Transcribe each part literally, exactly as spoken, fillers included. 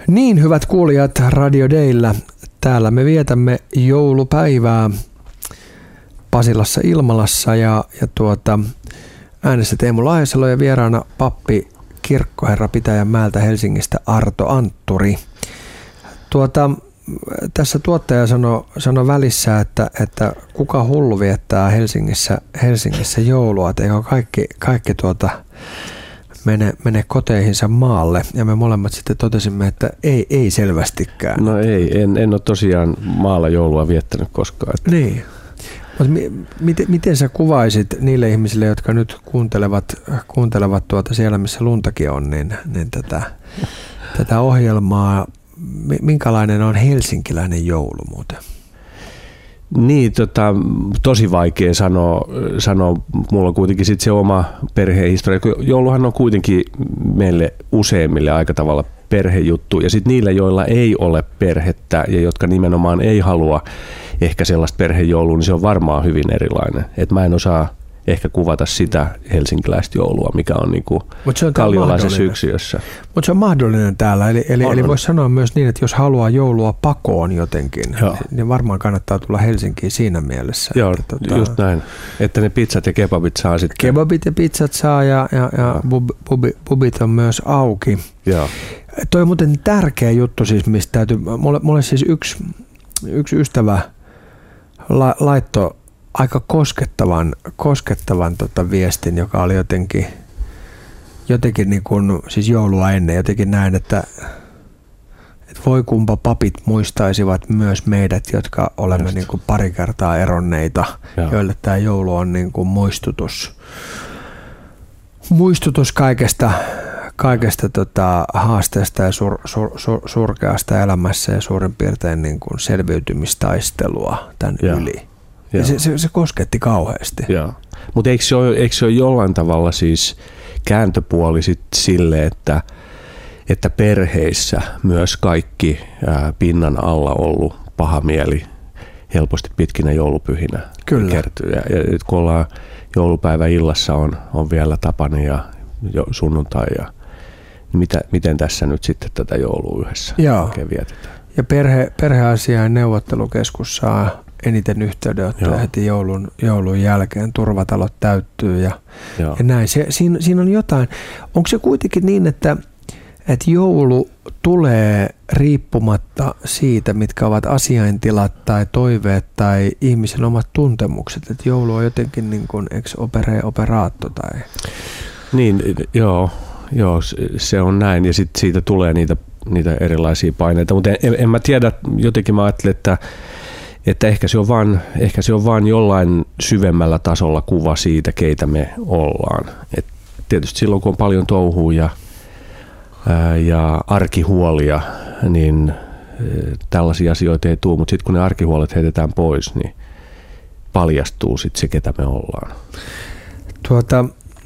Niin, hyvät kuulijat Radio Dayllä. Täällä me vietämme joulupäivää Pasilassa Ilmalassa ja, ja tuota, äänessä Teemu Laajasalo ja vieraana pappi kirkkoherra Pitäjänmäeltä Helsingistä Arto Antturi. Tuota, tässä tuottaja sanoi sano välissä, että, että kuka hullu viettää Helsingissä, Helsingissä joulua, että eikö kaikki, kaikki tuota, mene, mene koteihinsa maalle. Ja me molemmat sitten totesimme, että ei, ei selvästikään. No ei, en, en ole tosiaan maalla joulua viettänyt koskaan. Että. Niin. Mutta mi, miten, miten sä kuvaisit niille ihmisille, jotka nyt kuuntelevat, kuuntelevat tuota siellä, missä luntakin on, niin, niin tätä, tätä ohjelmaa, minkälainen on helsinkiläinen joulu muuten? Niin, tota, tosi vaikea sanoa, sanoa. Mulla on kuitenkin sit se oma perhehistoria. Jouluhan on kuitenkin meille useimmille aika tavalla perhejuttu. Ja sitten niillä, joilla ei ole perhettä ja jotka nimenomaan ei halua ehkä sellaista perhejoulua, niin se on varmaan hyvin erilainen. Et mä en osaa ehkä kuvata sitä helsinkiläistä joulua, mikä on niinku kalliolaisessa yksiössä. Mutta se on mahdollinen täällä. Eli, eli, eli voisi sanoa myös niin, että jos haluaa joulua pakoon jotenkin, Joo. niin varmaan kannattaa tulla Helsinkiin siinä mielessä. Joo, että, tota, just näin. Että ne pizzat ja kebabit saa sitten. Kebabit ja pizzat saa ja, ja, ja bub, bub, bubit on myös auki. Joo. Toi on muuten tärkeä juttu, siis, mistä täytyy. Mulle, mulle siis yksi, yksi ystävä la, laittoi aika koskettavan, koskettavan tota viestin, joka oli jotenkin, jotenkin niin kuin, siis joulua ennen, jotenkin näin, että, että voi kumpa papit muistaisivat myös meidät, jotka olemme niin kuin pari kertaa eronneita, Joo. joille tämä joulu on niin kuin muistutus, muistutus kaikesta, kaikesta tota haasteesta ja sur, sur, sur, surkeasta elämässä ja suurin piirtein niin kuin selviytymistaistelua tämän Joo. yli. Se, se, se kosketti kauheasti. Mutta eikö, eikö se ole jollain tavalla siis kääntöpuoli sit sille, että, että perheissä myös kaikki ää, pinnan alla ollut paha mieli helposti pitkinä joulupyhinä Kyllä. kertyy. Ja, ja nyt kun ollaan joulupäivä illassa on, on vielä Tapani ja jo, sunnuntai, ja, niin mitä, miten tässä nyt sitten tätä joulua yhdessä oikein vietetään? Ja perhe, perheasiain neuvottelukeskus saa eniten yhteydenottoja heti joulun, joulun jälkeen, turvatalot täyttyy ja, ja näin. Se, siinä, siinä on jotain. Onko se kuitenkin niin, että, että joulu tulee riippumatta siitä, mitkä ovat asiaintilat tai toiveet tai ihmisen omat tuntemukset? Että joulu on jotenkin niin kuin ex opere operaatto tai... Niin, joo, joo, se on näin ja sitten siitä tulee niitä, niitä erilaisia paineita, mutta en, en mä tiedä, jotenkin mä ajattelen, että Että ehkä se, on vaan, ehkä se on vaan jollain syvemmällä tasolla kuva siitä, keitä me ollaan. Et tietysti silloin, kun on paljon touhua ja, ää, ja arkihuolia, niin ää, tällaisia asioita ei tule. Mutta sitten kun ne arkihuolet heitetään pois, niin paljastuu sitten se, ketä me ollaan. Tuota,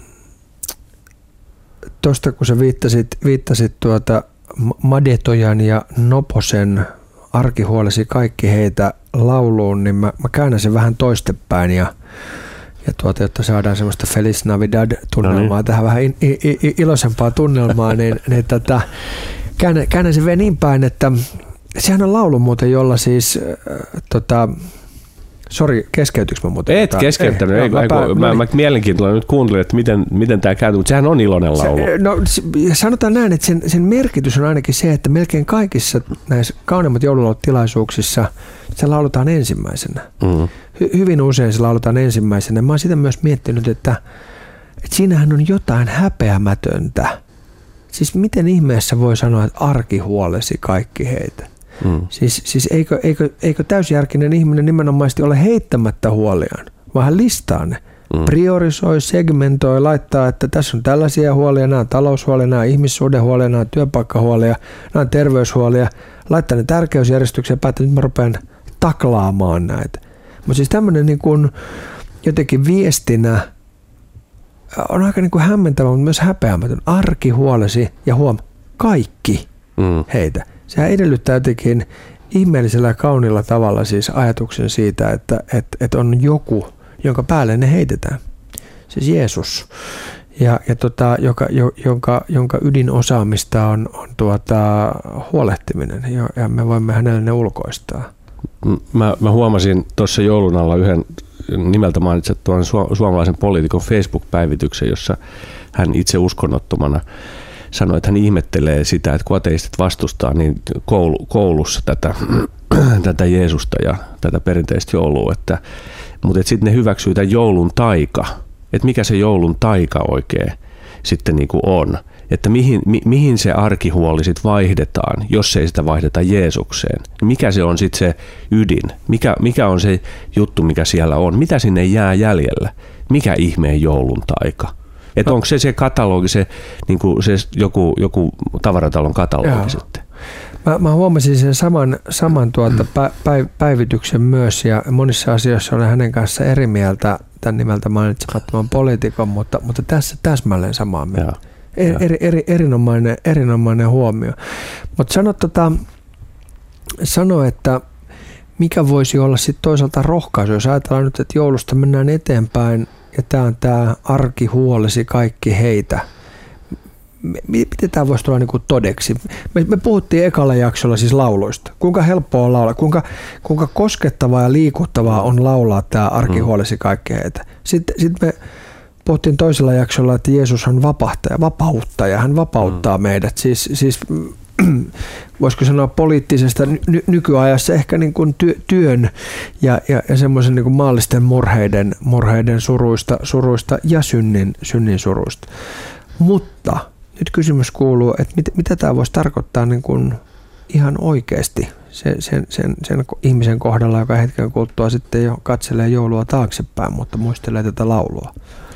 tuosta kun sä viittasit, viittasit tuota Madetojan ja Noposen arkihuolesi kaikki heitä lauluun, niin mä, mä käännän sen vähän toistepäin ja, ja tuota, jotta saadaan semmoista Feliz Navidad-tunnelmaa, no niin. tähän vähän in, in, in, iloisempaa tunnelmaa, niin, niin tota, käännän, käännän sen vielä niin päin, että sehän on laulu muuten, jolla siis äh, tota, sori, keskeytyykö mä muuten? Et keskeyttänyt, ei, ei, mä, pää, mä, mä mielenkiintoinen nyt kuuntelin, että miten, miten tämä käy, mutta sehän on iloinen laulu. Se, no, sanotaan näin, että sen, sen merkitys on ainakin se, että melkein kaikissa näissä kauneimmat joululaulutilaisuuksissa se lauletaan ensimmäisenä. Mm-hmm. Hy, hyvin usein se lauletaan ensimmäisenä. Mä oon sitä myös miettinyt, että, että siinähän on jotain häpeämätöntä. Siis miten ihmeessä voi sanoa, että arkihuolesi kaikki heitä? Mm. Siis, siis eikö, eikö, eikö täysjärkinen ihminen nimenomaisesti ole heittämättä huoliaan, vaan hän listaa ne. Mm. Priorisoi, segmentoi, laittaa, että tässä on tällaisia huolia, nämä on taloushuolia, nämä on ihmissuhdehuolia, nämä on työpaikkahuolia, nämä on terveyshuolia. Laittaa ne tärkeysjärjestykseen ja päättää, että nyt mä rupean taklaamaan näitä. Mutta siis tämmöinen niin kuin jotenkin viestinä on aika niin kuin hämmentävä, mutta myös häpeämätön. Arkihuolesi ja huom, kaikki mm. heitä. Sehän edellyttää jotenkin ihmeellisellä ja kauniilla tavalla siis ajatuksen siitä, että, että, että on joku, jonka päälle ne heitetään. Siis Jeesus. ja, ja tota, joka, jonka, jonka ydinosaamista on, on tuota, huolehtiminen, ja me voimme hänelle ne ulkoistaa. Mä, mä huomasin tuossa joulun alla yhden nimeltä mainitsettuan suomalaisen poliitikon Facebook-päivityksen, jossa hän itse uskonnottomana sanoi, että hän ihmettelee sitä, että kun ateistit vastustaa niin koulu, koulussa tätä, tätä Jeesusta ja tätä perinteistä joulua, että, mutta että sitten ne hyväksyy tämän joulun taika, että mikä se joulun taika oikein sitten niin kuin on, että mihin, mi, mihin se arkihuoli sitten vaihdetaan, jos ei sitä vaihdeta Jeesukseen. Mikä se on sitten se ydin, mikä, mikä on se juttu, mikä siellä on, mitä sinne jää jäljellä, mikä ihmeen joulun taika. Että onko se se katalogi, se, niin kuin se joku, joku tavaratalon katalogi Jaa. sitten? Mä, mä huomasin sen saman, saman tuota pä, päivityksen myös, ja monissa asioissa olen hänen kanssa eri mieltä tämän nimeltä mainitsemattoman poliitikon, mutta, mutta tässä täsmälleen samaa mieltä. Eri, eri, eri, erinomainen, erinomainen huomio. Mutta sano, tota, sano, että mikä voisi olla sitten toisaalta rohkaisu, jos ajatellaan nyt, että joulusta mennään eteenpäin, ja tämä on tämä arkihuolesi kaikki heitä. Miten tämä voisi tulla niinku todeksi? Me, me puhuttiin ekalla jaksolla siis lauloista. Kuinka helppoa on laulaa, kuinka, kuinka koskettavaa ja liikuttavaa on laulaa tämä arkihuolesi kaikki heitä. Sitten, sitten me puhuttiin toisella jaksolla, että Jeesus on vapahtaja, vapauttaja. Hän vapauttaa mm. meidät. Siis, siis voisiko sanoa poliittisesta ny- nykyajassa ehkä niin kuin työ, työn ja, ja, ja semmoisen niin kuin maallisten murheiden, murheiden suruista, suruista ja synnin, synnin suruista. Mutta nyt kysymys kuuluu, että mit, mitä tämä voisi tarkoittaa niin kuin ihan oikeasti sen, sen, sen, sen ihmisen kohdalla, joka hetken kuluttua sitten jo katselee joulua taaksepäin, mutta muistelee tätä laulua.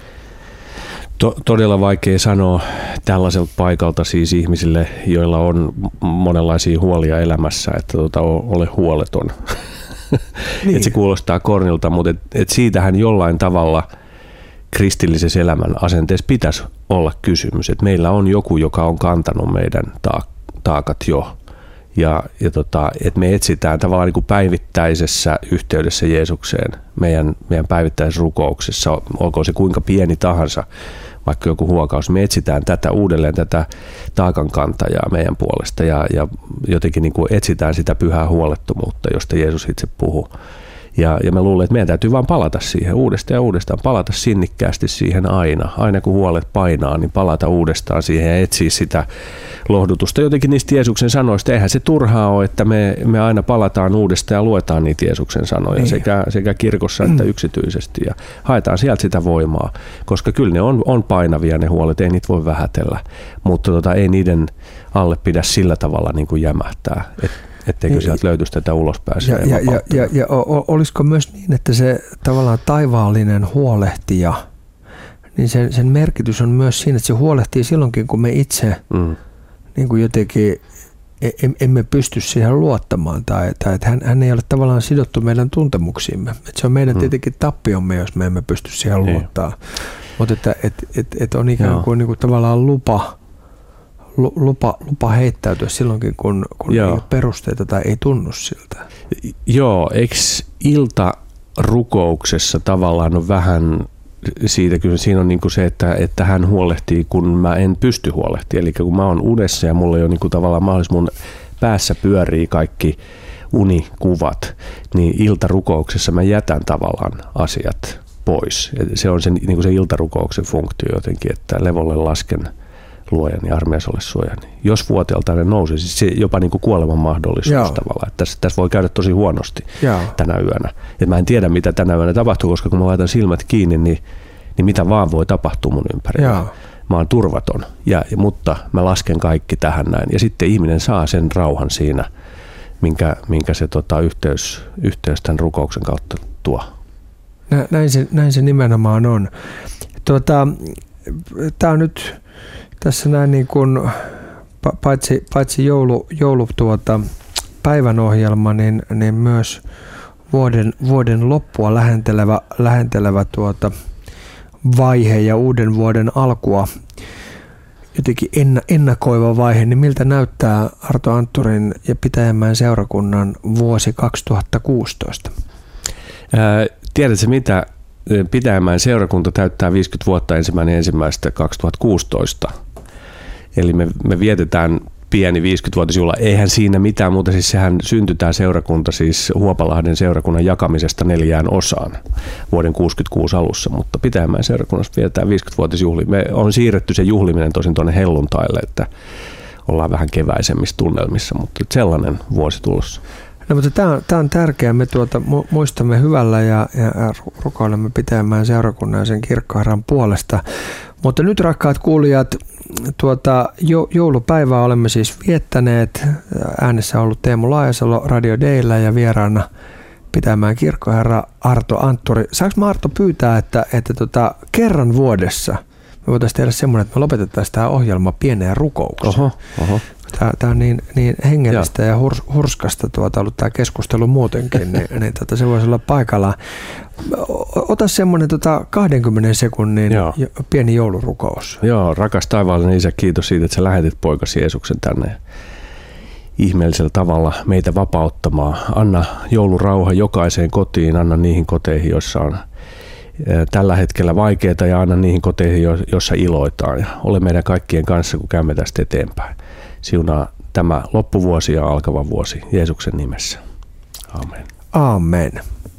To, todella vaikea sanoa tällaiselta paikalta siis ihmisille, joilla on monenlaisia huolia elämässä, että tota, ole huoleton. Niin. Et se kuulostaa kornilta, mutta et, et siitähän jollain tavalla kristillisessä elämän asenteessa pitäisi olla kysymys, että meillä on joku, joka on kantanut meidän taakat jo. Ja, ja tota, että me etsitään tavallaan niin kuin päivittäisessä yhteydessä Jeesukseen, meidän, meidän päivittäisessä rukouksessa, olkoon se kuinka pieni tahansa, vaikka joku huokaus, me etsitään tätä uudelleen, tätä taakankantajaa meidän puolesta ja, ja jotenkin niin kuin etsitään sitä pyhää huolettomuutta, josta Jeesus itse puhuu. Ja, ja mä luulen, että meidän täytyy vaan palata siihen uudestaan ja uudestaan, palata sinnikkäästi siihen aina. Aina kun huolet painaa, niin palata uudestaan siihen ja etsiä sitä lohdutusta. Jotenkin niistä Jeesuksen sanoista, eihän se turhaa ole, että me, me aina palataan uudestaan ja luetaan niitä Jeesuksen sanoja sekä, sekä kirkossa että yksityisesti. Ja haetaan sieltä sitä voimaa, koska kyllä ne on, on painavia ne huolet, ei niitä voi vähätellä. Mutta tota, ei niiden alle pidä sillä tavalla niin kuin jämähtää, että etteikö sieltä löytyisi tätä ulospääsyä. Ja, ja, ja, ja, ja olisiko myös niin, että se tavallaan taivaallinen huolehtija, niin sen, sen merkitys on myös siinä, että se huolehtii silloinkin, kun me itse mm. niin kuin jotenkin emme pysty siihen luottamaan, tai, tai että hän, hän ei ole tavallaan sidottu meidän tuntemuksiimme. Että se on meidän mm. tietenkin tappiomme, jos me emme pysty siihen luottaa. Mutta että et, et, et on ikään kuin, niin kuin tavallaan lupa, lupa, lupa heittäytyä silloinkin, kun, kun ei ole perusteita tai ei tunnu siltä. Joo, eikö iltarukouksessa tavallaan on vähän siitä, kyllä siinä on niin kuin se, että, että hän huolehtii, kun mä en pysty huolehtimaan. Eli kun mä oon unessa ja mulla ei ole niin kuin tavallaan mahdollisuus, mun päässä pyörii kaikki unikuvat, niin iltarukouksessa mä jätän tavallaan asiat pois. Se on se, niin kuin se iltarukouksen funktio jotenkin, että levolle lasken luojan ja armeijasolle suojan. Jos vuoteeltainen nousee, siis se jopa niin kuin kuoleman mahdollisuus Jaa. tavallaan. Että tässä, tässä voi käydä tosi huonosti Jaa. tänä yönä. Et mä en tiedä, mitä tänä yönä tapahtuu, koska kun mä laitan silmät kiinni, niin, niin mitä vaan voi tapahtua mun ympärillä. Jaa. Mä oon turvaton, ja, mutta mä lasken kaikki tähän näin. Ja sitten ihminen saa sen rauhan siinä, minkä, minkä se tota, yhteys, yhteys tämän rukouksen kautta tuo. Näin se, näin se nimenomaan on. Tuota, tää on nyt tässä näin niin kuin, paitsi, paitsi joulu, joulu tuota, päivänohjelma, niin, niin myös vuoden, vuoden loppua lähentelevä, lähentelevä tuota, vaihe ja uuden vuoden alkua jotenkin ennakoiva vaihe, niin miltä näyttää Arto Antturin ja Pitäjänmäen seurakunnan vuosi kaksituhattakuusitoista? Ää, tiedätkö mitä? Pitäjänmäen seurakunta täyttää viisikymmentä vuotta ensimmäinen ensimmäistä kaksituhattakuusitoista. Eli me, me vietetään pieni viisikymmenvuotisjuhla. Eihän siinä mitään muuta, siis sehän syntyi tämä seurakunta siis Huopalahden seurakunnan jakamisesta neljään osaan vuoden kuusikymmentäkuusi alussa, mutta Pitäjänmäen seurakunnassa vietetään viisikymmenvuotisjuhli. Me on siirretty se juhliminen tosin tuonne helluntaille, että ollaan vähän keväisemmissä tunnelmissa, mutta sellainen vuosi tulossa. No, mutta tämä on, tämä on tärkeää. Me tuota, muistamme hyvällä ja, ja rukoilemme Pitäjänmäen seurakunnan ja sen kirkkoherran puolesta. Mutta nyt, rakkaat kuulijat, tuota, joulupäivää olemme siis viettäneet. Äänessä on ollut Teemu Laajasalo Radio Dayllä ja vieraana Pitäjänmäen kirkkoherra Arto Antturi. Saanko mä, Arto, pyytää, että, että tota, kerran vuodessa me voitaisiin tehdä semmoinen, että me lopetettaisiin tämä ohjelma pieneen rukoukseen. Oho, oho. Tämä, tämä on niin, niin hengellistä ja, ja hurs, hurskasta tuota, ollut tämä keskustelu muutenkin, niin, niin tota, se voisi olla paikallaan. Ota semmoinen tota, kahdenkymmenen sekunnin Joo. pieni joulurukous. Joo, rakas taivaallinen Isä, kiitos siitä, että sä lähetit poikasi Jeesuksen tänne ihmeellisellä tavalla meitä vapauttamaan. Anna joulurauha jokaiseen kotiin, anna niihin koteihin, joissa on tällä hetkellä vaikeaa, ja anna niihin koteihin, joissa iloitaan. Ja ole meidän kaikkien kanssa, kun käymme tästä eteenpäin. Siunaa tämä loppuvuosi ja alkava vuosi Jeesuksen nimessä. Amen. Amen.